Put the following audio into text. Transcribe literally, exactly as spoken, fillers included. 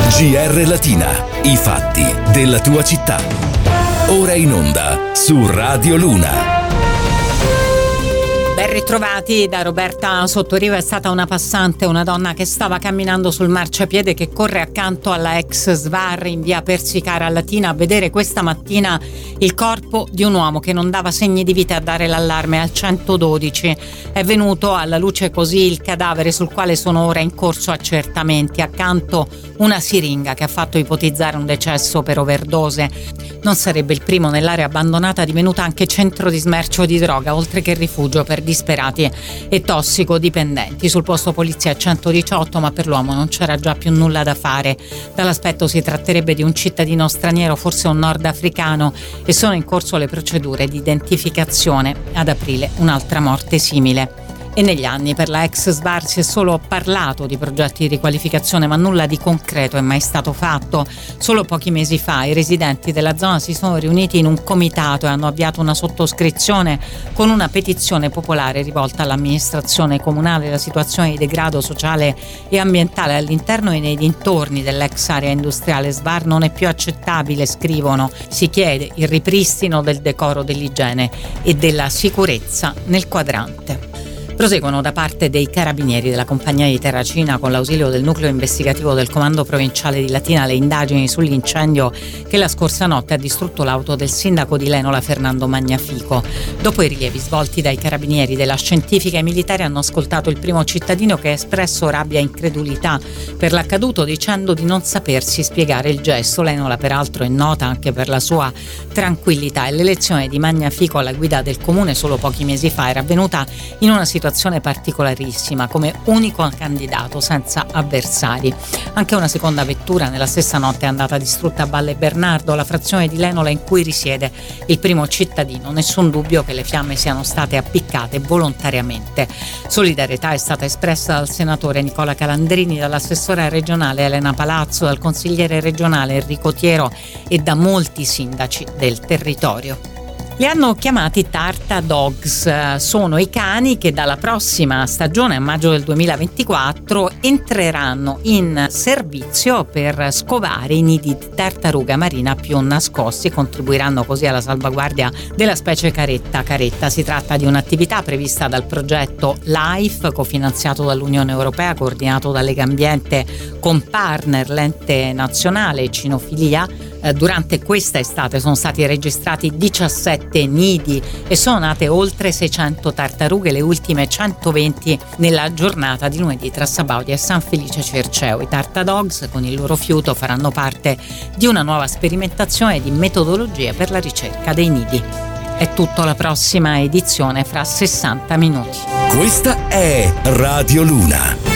G R Latina, i fatti della tua città. Ora in onda su Radio Luna. Ben ritrovati da Roberta Sottoriva. È stata una passante, una donna che stava camminando sul marciapiede che corre accanto alla ex S V A R in via Persicara a Latina a vedere questa mattina il corpo di un uomo che non dava segni di vita e a dare l'allarme al centododici. È venuto alla luce così il cadavere sul quale sono ora in corso accertamenti, accanto una siringa che ha fatto ipotizzare un decesso per overdose. Non sarebbe il primo nell'area abbandonata, divenuta anche centro di smercio di droga, oltre che rifugio per disperati e tossicodipendenti. Sul posto polizia centodiciotto, ma per l'uomo non c'era già più nulla da fare. Dall'aspetto si tratterebbe di un cittadino straniero, forse un nordafricano, e sono in corso le procedure di identificazione. Ad aprile un'altra morte simile. E negli anni per la ex S V A R si è solo parlato di progetti di riqualificazione, ma nulla di concreto è mai stato fatto. Solo pochi mesi fa i residenti della zona si sono riuniti in un comitato e hanno avviato una sottoscrizione con una petizione popolare rivolta all'amministrazione comunale. La situazione di degrado sociale e ambientale all'interno e nei dintorni dell'ex area industriale S V A R non è più accettabile, scrivono. Si chiede il ripristino del decoro, dell'igiene e della sicurezza nel quadrante. Proseguono da parte dei carabinieri della compagnia di Terracina, con l'ausilio del nucleo investigativo del comando provinciale di Latina, le indagini sull'incendio che la scorsa notte ha distrutto l'auto del sindaco di Lenola Fernando Magnafico. Dopo i rilievi svolti dai carabinieri della scientifica e i militari hanno ascoltato il primo cittadino che ha espresso rabbia e incredulità per l'accaduto, dicendo di non sapersi spiegare il gesto. Lenola peraltro è nota anche per la sua tranquillità e l'elezione di Magnafico alla guida del comune solo pochi mesi fa era avvenuta in una situazione particolarissima, come unico candidato senza avversari. Anche una seconda vettura nella stessa notte è andata distrutta a Valle Bernardo, la frazione di Lenola in cui risiede il primo cittadino. Nessun dubbio che le fiamme siano state appiccate volontariamente. Solidarietà è stata espressa dal senatore Nicola Calandrini, dall'assessore regionale Elena Palazzo, dal consigliere regionale Enrico Tiero e da molti sindaci del territorio. Li hanno chiamati Tarta Dogs, sono i cani che dalla prossima stagione, a maggio del duemilaventiquattro, entreranno in servizio per scovare i nidi di tartaruga marina più nascosti e contribuiranno così alla salvaguardia della specie caretta caretta. Si tratta di un'attività prevista dal progetto LIFE, cofinanziato dall'Unione Europea, coordinato da Legambiente con partner, l'ente nazionale Cinofilia. Durante questa estate sono stati registrati diciassette nidi e sono nate oltre seicento tartarughe, le ultime centoventi nella giornata di lunedì tra Sabaudia e San Felice Cerceo. I Tarta Dogs con il loro fiuto faranno parte di una nuova sperimentazione di metodologie per la ricerca dei nidi. È tutto, la prossima edizione fra sessanta minuti. Questa è Radio Luna.